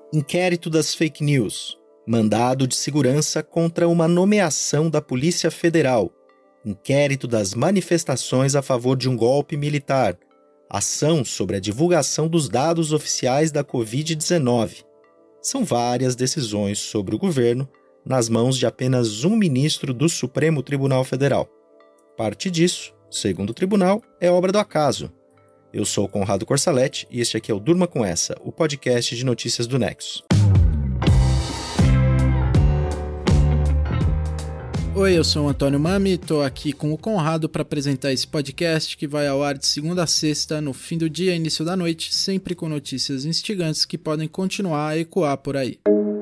Inquérito das fake news. Mandado de segurança contra uma nomeação da Polícia Federal. Inquérito das manifestações a favor de um golpe militar. Ação sobre a divulgação dos dados oficiais da Covid-19. São várias decisões sobre o governo nas mãos de apenas um ministro do Supremo Tribunal Federal. Parte disso, segundo o tribunal, é obra do acaso. Eu sou Conrado Corsaletti e este aqui é o Durma Com Essa, o podcast de notícias do Nexo. Oi, eu sou o Antônio Mami e estou aqui com o Conrado para apresentar esse podcast que vai ao ar de segunda a sexta, no fim do dia e início da noite, sempre com notícias instigantes que podem continuar a ecoar por aí.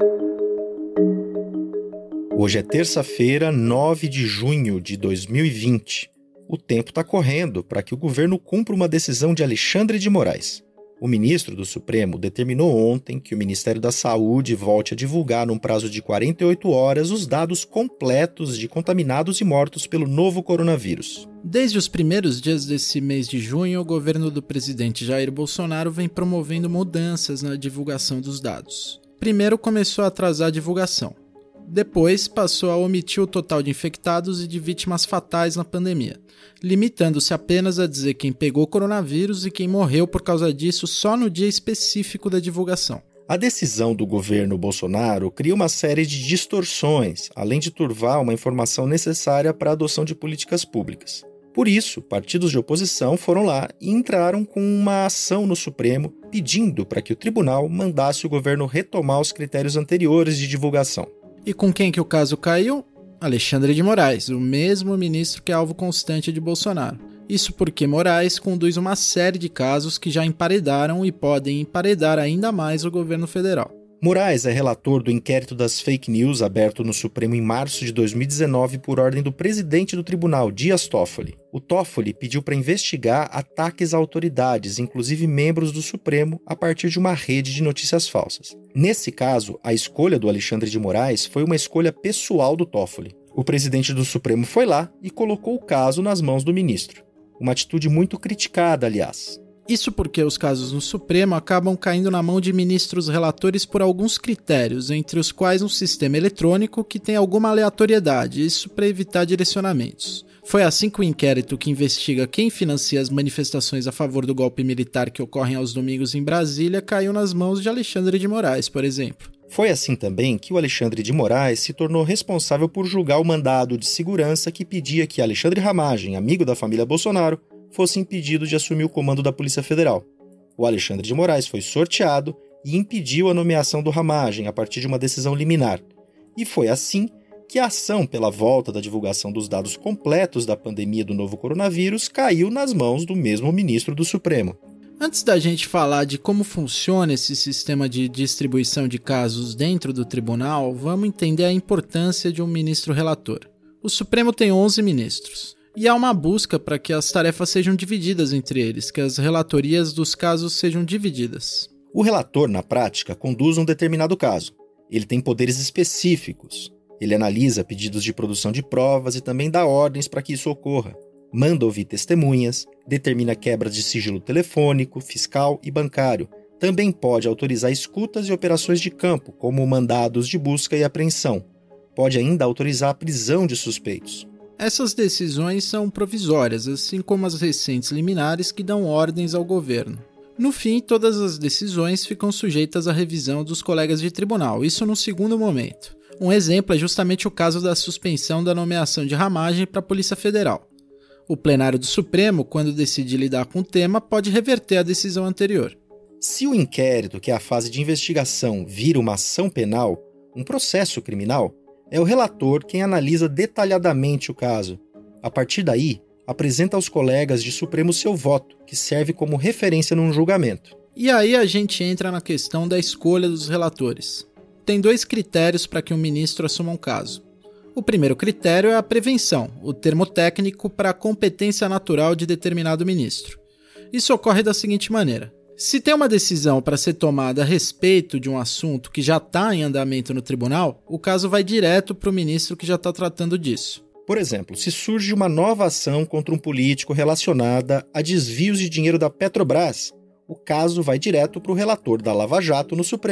Hoje é terça-feira, 9 de junho de 2020. O tempo está correndo para que o governo cumpra uma decisão de Alexandre de Moraes. O ministro do Supremo determinou ontem que o Ministério da Saúde volte a divulgar num prazo de 48 horas os dados completos de contaminados e mortos pelo novo coronavírus. Desde os primeiros dias desse mês de junho, o governo do presidente Jair Bolsonaro vem promovendo mudanças na divulgação dos dados. Primeiro começou a atrasar a divulgação. Depois, passou a omitir o total de infectados e de vítimas fatais na pandemia, limitando-se apenas a dizer quem pegou coronavírus e quem morreu por causa disso só no dia específico da divulgação. A decisão do governo Bolsonaro cria uma série de distorções, além de turvar uma informação necessária para a adoção de políticas públicas. Por isso, partidos de oposição foram lá e entraram com uma ação no Supremo pedindo para que o tribunal mandasse o governo retomar os critérios anteriores de divulgação. E com quem que o caso caiu? Alexandre de Moraes, o mesmo ministro que é alvo constante de Bolsonaro. Isso porque Moraes conduz uma série de casos que já emparedaram e podem emparedar ainda mais o governo federal. Moraes é relator do inquérito das fake news aberto no Supremo em março de 2019 por ordem do presidente do tribunal, Dias Toffoli. O Toffoli pediu para investigar ataques a autoridades, inclusive membros do Supremo, a partir de uma rede de notícias falsas. Nesse caso, a escolha do Alexandre de Moraes foi uma escolha pessoal do Toffoli. O presidente do Supremo foi lá e colocou o caso nas mãos do ministro. Uma atitude muito criticada, aliás. Isso porque os casos no Supremo acabam caindo na mão de ministros relatores por alguns critérios, entre os quais um sistema eletrônico que tem alguma aleatoriedade, isso para evitar direcionamentos. Foi assim que o inquérito que investiga quem financia as manifestações a favor do golpe militar que ocorrem aos domingos em Brasília caiu nas mãos de Alexandre de Moraes, por exemplo. Foi assim também que o Alexandre de Moraes se tornou responsável por julgar o mandado de segurança que pedia que Alexandre Ramagem, amigo da família Bolsonaro, fosse impedido de assumir o comando da Polícia Federal. O Alexandre de Moraes foi sorteado e impediu a nomeação do Ramagem a partir de uma decisão liminar. E foi assim que a ação pela volta da divulgação dos dados completos da pandemia do novo coronavírus caiu nas mãos do mesmo ministro do Supremo. Antes da gente falar de como funciona esse sistema de distribuição de casos dentro do tribunal, vamos entender a importância de um ministro relator. O Supremo tem 11 ministros. E há uma busca para que as tarefas sejam divididas entre eles, que as relatorias dos casos sejam divididas. O relator, na prática, conduz um determinado caso. Ele tem poderes específicos. Ele analisa pedidos de produção de provas e também dá ordens para que isso ocorra. Manda ouvir testemunhas, determina quebras de sigilo telefônico, fiscal e bancário. Também pode autorizar escutas e operações de campo, como mandados de busca e apreensão. Pode ainda autorizar a prisão de suspeitos. Essas decisões são provisórias, assim como as recentes liminares que dão ordens ao governo. No fim, todas as decisões ficam sujeitas à revisão dos colegas de tribunal, isso num segundo momento. Um exemplo é justamente o caso da suspensão da nomeação de Ramagem para a Polícia Federal. O plenário do Supremo, quando decide lidar com o tema, pode reverter a decisão anterior. Se o inquérito, que é a fase de investigação, vira uma ação penal, um processo criminal, é o relator quem analisa detalhadamente o caso. A partir daí, apresenta aos colegas de Supremo seu voto, que serve como referência num julgamento. E aí a gente entra na questão da escolha dos relatores. Tem 2 critérios para que um ministro assuma um caso. O primeiro critério é a prevenção, o termo técnico para a competência natural de determinado ministro. Isso ocorre da seguinte maneira. Se tem uma decisão para ser tomada a respeito de um assunto que já está em andamento no tribunal, o caso vai direto para o ministro que já está tratando disso. Por exemplo, se surge uma nova ação contra um político relacionada a desvios de dinheiro da Petrobras, o caso vai direto para o relator da Lava Jato no Supremo.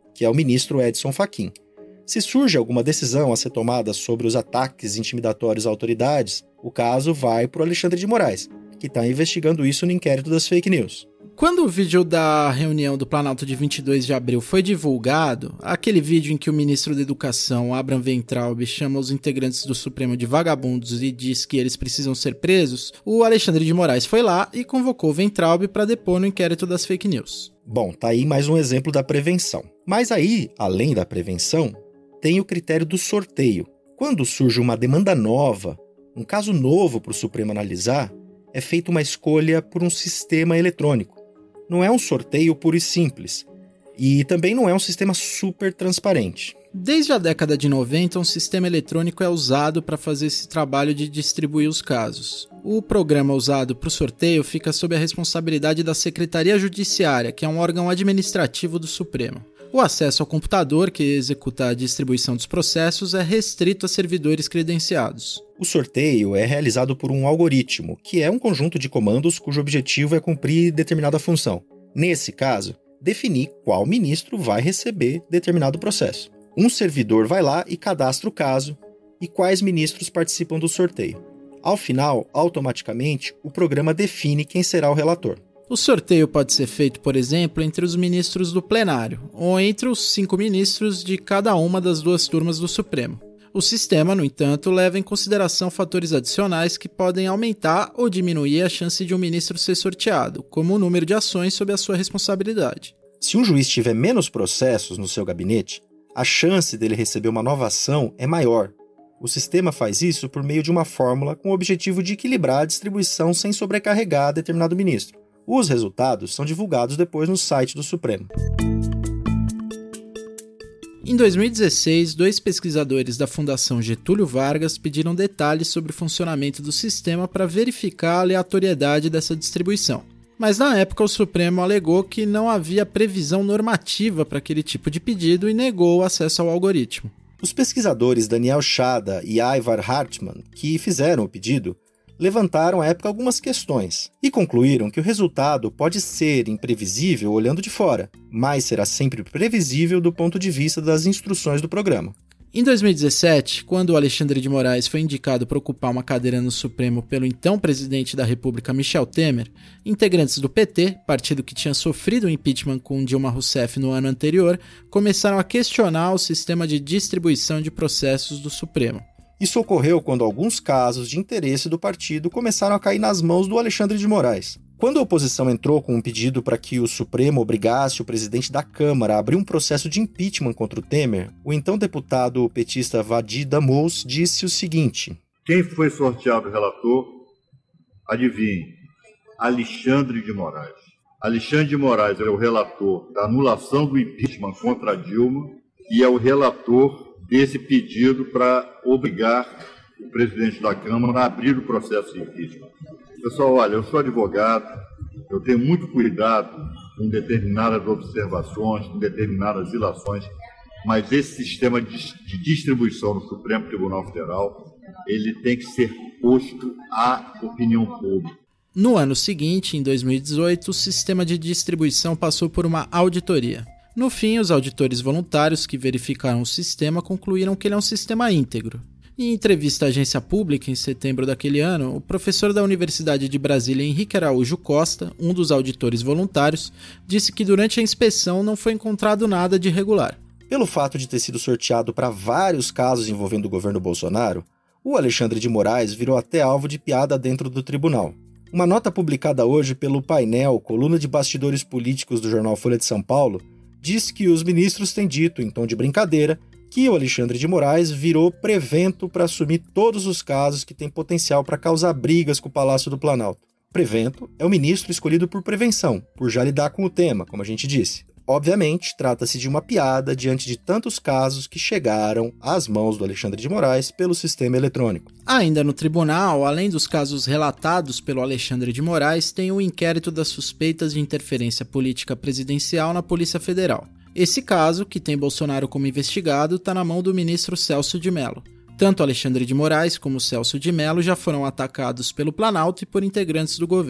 que é o ministro Edson Fachin. Se surge alguma decisão a ser tomada sobre os ataques intimidatórios a autoridades, o caso vai para o Alexandre de Moraes, que está investigando isso no inquérito das fake news. Quando o vídeo da reunião do Planalto de 22 de abril foi divulgado, aquele vídeo em que o ministro da Educação, Abraham Weintraub, chama os integrantes do Supremo de vagabundos e diz que eles precisam ser presos, o Alexandre de Moraes foi lá e convocou Weintraub para depor no inquérito das fake news. Bom, tá aí mais um exemplo da prevenção. Mas aí, além da prevenção, tem o critério do sorteio. Quando surge uma demanda nova, um caso novo para o Supremo analisar, é feita uma escolha por um sistema eletrônico. Não é um sorteio puro e simples. E também não é um sistema super transparente. Desde a década de 90, um sistema eletrônico é usado para fazer esse trabalho de distribuir os casos. O programa usado para o sorteio fica sob a responsabilidade da Secretaria Judiciária, que é um órgão administrativo do Supremo. O acesso ao computador que executa a distribuição dos processos é restrito a servidores credenciados. O sorteio é realizado por um algoritmo, que é um conjunto de comandos cujo objetivo é cumprir determinada função. Nesse caso, definir qual ministro vai receber determinado processo. Um servidor vai lá e cadastra o caso e quais ministros participam do sorteio. Ao final, automaticamente, o programa define quem será o relator. O sorteio pode ser feito, por exemplo, entre os ministros do plenário, ou entre os 5 ministros de cada uma das 2 turmas do Supremo. O sistema, no entanto, leva em consideração fatores adicionais que podem aumentar ou diminuir a chance de um ministro ser sorteado, como o número de ações sob a sua responsabilidade. Se um juiz tiver menos processos no seu gabinete, a chance dele receber uma nova ação é maior. O sistema faz isso por meio de uma fórmula com o objetivo de equilibrar a distribuição sem sobrecarregar determinado ministro. Os resultados são divulgados depois no site do Supremo. Em 2016, 2 pesquisadores da Fundação Getúlio Vargas pediram detalhes sobre o funcionamento do sistema para verificar a aleatoriedade dessa distribuição. Mas na época o Supremo alegou que não havia previsão normativa para aquele tipo de pedido e negou o acesso ao algoritmo. Os pesquisadores Daniel Chada e Ivar Hartmann, que fizeram o pedido, levantaram à época algumas questões e concluíram que o resultado pode ser imprevisível olhando de fora, mas será sempre previsível do ponto de vista das instruções do programa. Em 2017, quando o Alexandre de Moraes foi indicado para ocupar uma cadeira no Supremo pelo então presidente da República Michel Temer, integrantes do PT, partido que tinha sofrido o impeachment com Dilma Rousseff no ano anterior, começaram a questionar o sistema de distribuição de processos do Supremo. Isso ocorreu quando alguns casos de interesse do partido começaram a cair nas mãos do Alexandre de Moraes. Quando a oposição entrou com um pedido para que o Supremo obrigasse o presidente da Câmara a abrir um processo de impeachment contra o Temer, o então deputado petista Vadi Damous disse o seguinte: quem foi sorteado relator? Adivinhe, Alexandre de Moraes. Alexandre de Moraes é o relator da anulação do impeachment contra a Dilma e é o relator desse pedido para obrigar o presidente da Câmara a abrir o processo de impeachment. Pessoal, olha, eu sou advogado, eu tenho muito cuidado com determinadas observações, com determinadas ilações, mas esse sistema de distribuição no Supremo Tribunal Federal, ele tem que ser posto à opinião pública. No ano seguinte, em 2018, o sistema de distribuição passou por uma auditoria. No fim, os auditores voluntários que verificaram o sistema concluíram que ele é um sistema íntegro. Em entrevista à agência pública em setembro daquele ano, o professor da Universidade de Brasília, Henrique Araújo Costa, um dos auditores voluntários, disse que durante a inspeção não foi encontrado nada de irregular. Pelo fato de ter sido sorteado para vários casos envolvendo o governo Bolsonaro, o Alexandre de Moraes virou até alvo de piada dentro do tribunal. Uma nota publicada hoje pelo painel Coluna de Bastidores Políticos do jornal Folha de São Paulo diz que os ministros têm dito, em tom de brincadeira, que o Alexandre de Moraes virou prevento para assumir todos os casos que têm potencial para causar brigas com o Palácio do Planalto. Prevento é o ministro escolhido por prevenção, por já lidar com o tema, como a gente disse. Obviamente, trata-se de uma piada diante de tantos casos que chegaram às mãos do Alexandre de Moraes pelo sistema eletrônico. Ainda no tribunal, além dos casos relatados pelo Alexandre de Moraes, tem o inquérito das suspeitas de interferência política presidencial na Polícia Federal. Esse caso, que tem Bolsonaro como investigado, está na mão do ministro Celso de Mello. Tanto Alexandre de Moraes como Celso de Mello já foram atacados pelo Planalto e por integrantes do governo.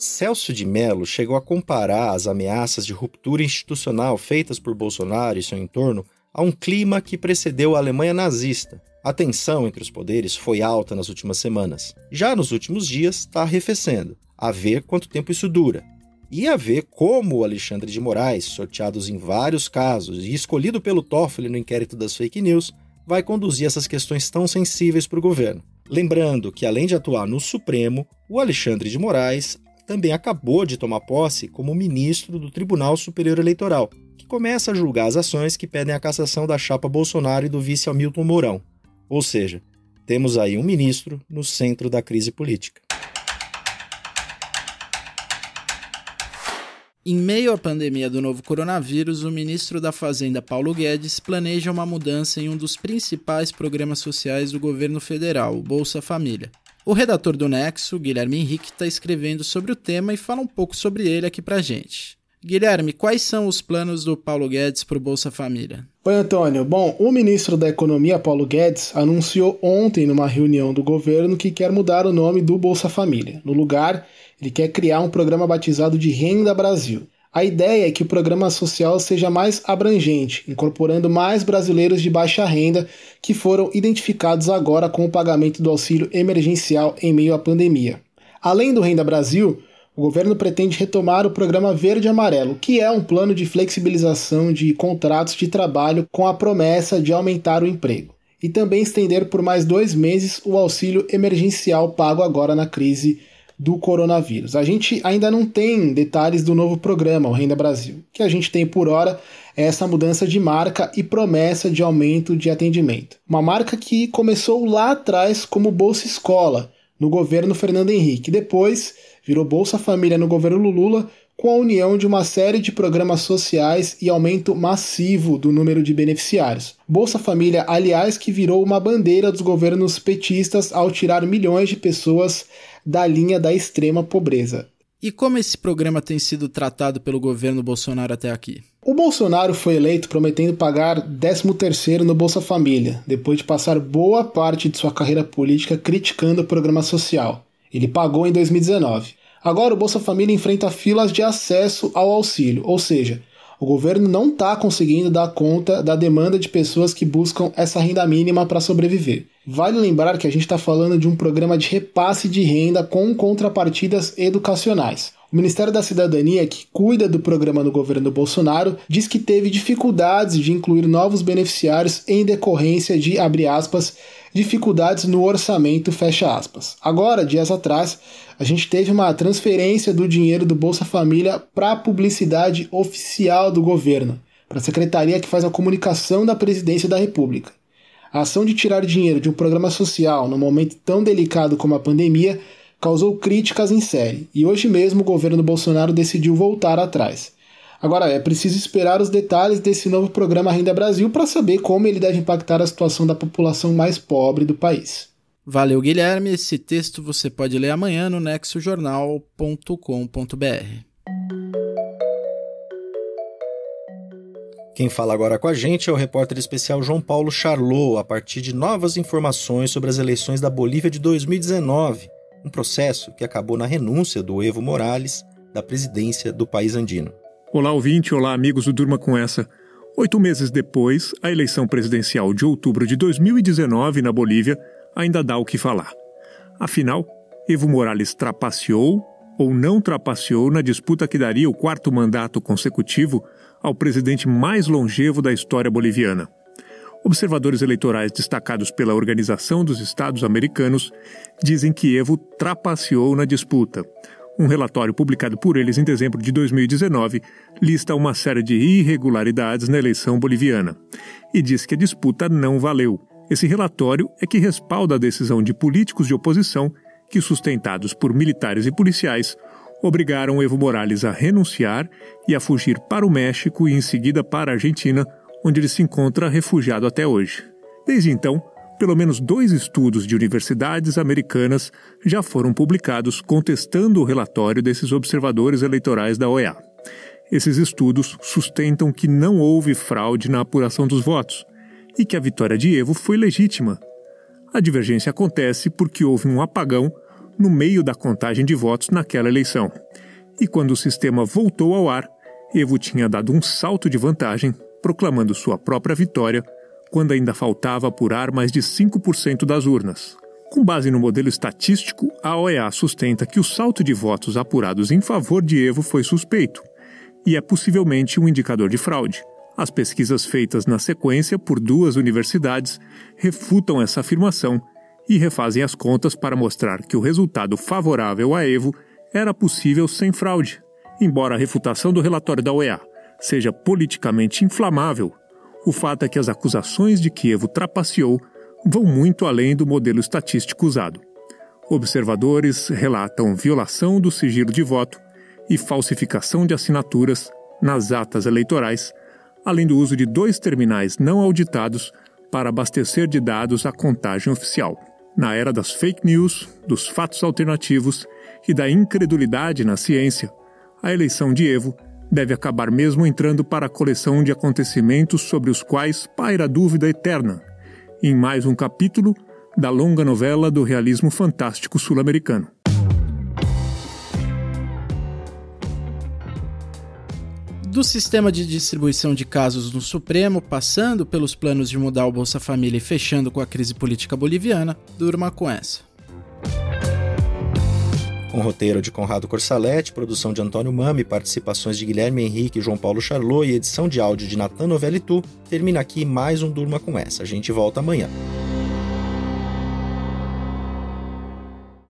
Celso de Mello chegou a comparar as ameaças de ruptura institucional feitas por Bolsonaro e seu entorno a um clima que precedeu a Alemanha nazista. A tensão entre os poderes foi alta nas últimas semanas. Já nos últimos dias está arrefecendo. A ver quanto tempo isso dura. E a ver como o Alexandre de Moraes, sorteado em vários casos e escolhido pelo Toffoli no inquérito das fake news, vai conduzir essas questões tão sensíveis para o governo. Lembrando que, além de atuar no Supremo, o Alexandre de Moraes também acabou de tomar posse como ministro do Tribunal Superior Eleitoral, que começa a julgar as ações que pedem a cassação da chapa Bolsonaro e do vice Hamilton Mourão. Ou seja, temos aí um ministro no centro da crise política. Em meio à pandemia do novo coronavírus, o ministro da Fazenda, Paulo Guedes, planeja uma mudança em um dos principais programas sociais do governo federal, o Bolsa Família. O redator do Nexo, Guilherme Henrique, está escrevendo sobre o tema e fala um pouco sobre ele aqui pra gente. Guilherme, quais são os planos do Paulo Guedes para o Bolsa Família? Oi, Antônio. Bom, o ministro da Economia, Paulo Guedes, anunciou ontem numa reunião do governo que quer mudar o nome do Bolsa Família. No lugar, ele quer criar um programa batizado de Renda Brasil. A ideia é que o programa social seja mais abrangente, incorporando mais brasileiros de baixa renda que foram identificados agora com o pagamento do auxílio emergencial em meio à pandemia. Além do Renda Brasil, o governo pretende retomar o programa Verde e Amarelo, que é um plano de flexibilização de contratos de trabalho com a promessa de aumentar o emprego. E também estender por mais 2 meses o auxílio emergencial pago agora na crise do coronavírus. A gente ainda não tem detalhes do novo programa, o Renda Brasil. O que a gente tem por hora é essa mudança de marca e promessa de aumento de atendimento. Uma marca que começou lá atrás como Bolsa Escola, no governo Fernando Henrique. Depois virou Bolsa Família no governo Lula, com a união de uma série de programas sociais e aumento massivo do número de beneficiários. Bolsa Família, aliás, que virou uma bandeira dos governos petistas ao tirar milhões de pessoas da linha da extrema pobreza. E como esse programa tem sido tratado pelo governo Bolsonaro até aqui? O Bolsonaro foi eleito prometendo pagar 13º no Bolsa Família, depois de passar boa parte de sua carreira política criticando o programa social. Ele pagou em 2019. Agora o Bolsa Família enfrenta filas de acesso ao auxílio, ou seja, o governo não está conseguindo dar conta da demanda de pessoas que buscam essa renda mínima para sobreviver. Vale lembrar que a gente está falando de um programa de repasse de renda com contrapartidas educacionais. O Ministério da Cidadania, que cuida do programa do governo Bolsonaro, diz que teve dificuldades de incluir novos beneficiários em decorrência de, abre aspas, dificuldades no orçamento, fecha aspas. Agora, dias atrás, a gente teve uma transferência do dinheiro do Bolsa Família para a publicidade oficial do governo, para a secretaria que faz a comunicação da Presidência da República. A ação de tirar dinheiro de um programa social num momento tão delicado como a pandemia causou críticas em série, e hoje mesmo o governo Bolsonaro decidiu voltar atrás. Agora, é preciso esperar os detalhes desse novo programa Renda Brasil para saber como ele deve impactar a situação da população mais pobre do país. Valeu, Guilherme. Esse texto você pode ler amanhã no nexojornal.com.br. Quem fala agora com a gente é o repórter especial João Paulo Charlot, a partir de novas informações sobre as eleições da Bolívia de 2019, um processo que acabou na renúncia do Evo Morales da presidência do país andino. Olá, ouvinte, olá, amigos do Durma Com Essa. 8 meses depois, a eleição presidencial de outubro de 2019 na Bolívia ainda dá o que falar. Afinal, Evo Morales trapaceou ou não trapaceou na disputa que daria o 4º mandato consecutivo ao presidente mais longevo da história boliviana. Observadores eleitorais destacados pela Organização dos Estados Americanos dizem que Evo trapaceou na disputa. Um relatório publicado por eles em dezembro de 2019 lista uma série de irregularidades na eleição boliviana e diz que a disputa não valeu. Esse relatório é que respalda a decisão de políticos de oposição que, sustentados por militares e policiais, obrigaram Evo Morales a renunciar e a fugir para o México e em seguida para a Argentina, onde ele se encontra refugiado até hoje. Desde então, pelo menos 2 estudos de universidades americanas já foram publicados contestando o relatório desses observadores eleitorais da OEA. Esses estudos sustentam que não houve fraude na apuração dos votos e que a vitória de Evo foi legítima. A divergência acontece porque houve um apagão no meio da contagem de votos naquela eleição. E quando o sistema voltou ao ar, Evo tinha dado um salto de vantagem, proclamando sua própria vitória, quando ainda faltava apurar mais de 5% das urnas. Com base no modelo estatístico, a OEA sustenta que o salto de votos apurados em favor de Evo foi suspeito, e é possivelmente um indicador de fraude. As pesquisas feitas na sequência por 2 universidades refutam essa afirmação e refazem as contas para mostrar que o resultado favorável a Evo era possível sem fraude. Embora a refutação do relatório da OEA seja politicamente inflamável, o fato é que as acusações de que Evo trapaceou vão muito além do modelo estatístico usado. Observadores relatam violação do sigilo de voto e falsificação de assinaturas nas atas eleitorais, além do uso de 2 terminais não auditados para abastecer de dados a contagem oficial. Na era das fake news, dos fatos alternativos e da incredulidade na ciência, a eleição de Evo deve acabar mesmo entrando para a coleção de acontecimentos sobre os quais paira a dúvida eterna, em mais um capítulo da longa novela do realismo fantástico sul-americano. Do sistema de distribuição de casos no Supremo, passando pelos planos de mudar o Bolsa Família e fechando com a crise política boliviana, durma com essa. Com roteiro de Conrado Corsaletti, produção de Antônio Mami, participações de Guilherme Henrique e João Paulo Charlot e edição de áudio de Natan Novelli Tu, termina aqui mais um Durma com essa. A gente volta amanhã.